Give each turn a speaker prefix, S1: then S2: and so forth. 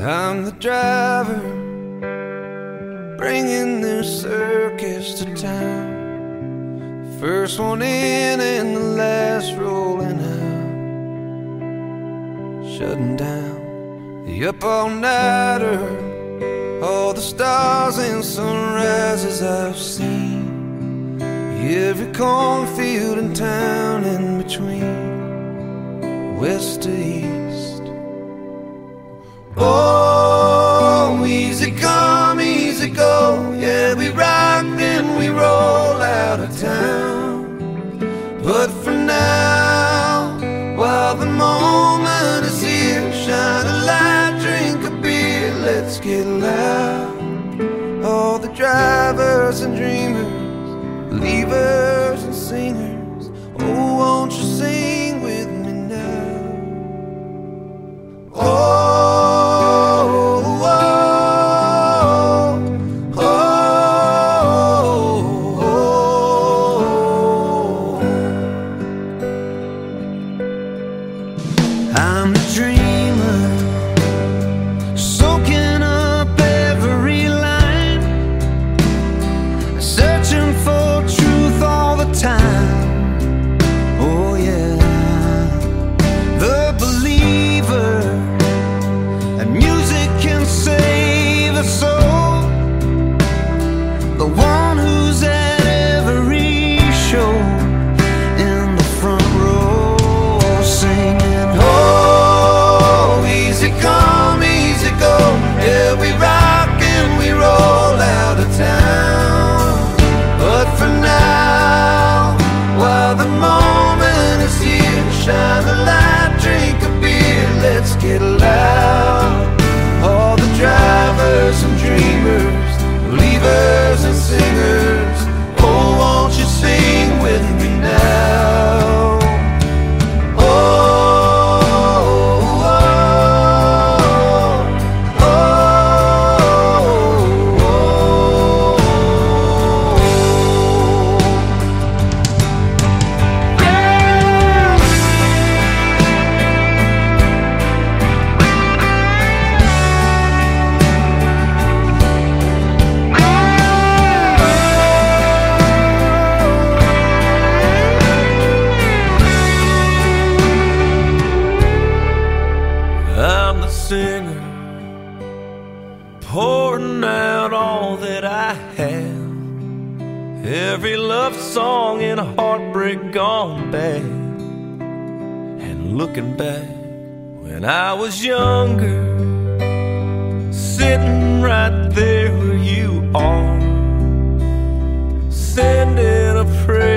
S1: I'm the driver, bringing their circus to town. The first one in and the last rolling out, shutting down the up-all-nighter, all the stars and sunrises I've seen, every cornfield in town in between, west to east. Oh, easy come, easy go, yeah, we rock then we roll out of town. But for now, while the moment is here, shine a light, drink a beer, let's get loud. All the drivers and dreamers, believers and singers, oh, won't you sing with me now? Oh, I'm the dreamer, soaking up every line, searching for truth all the time. Oh yeah, the believer, and music can save a soul, the one who's at every show in the front row singing. Come, easy go, yeah, we rock and we roll out of town. But for now, while the moment is here, shine a light, drink a beer, let's get loud. All the drivers and dreamers, believers and singers, oh, won't you sing with me now? I'm the singer, pouring out all that I have, every love song and a heartbreak gone bad. And looking back when I was younger, sitting right there where you are, sending a prayer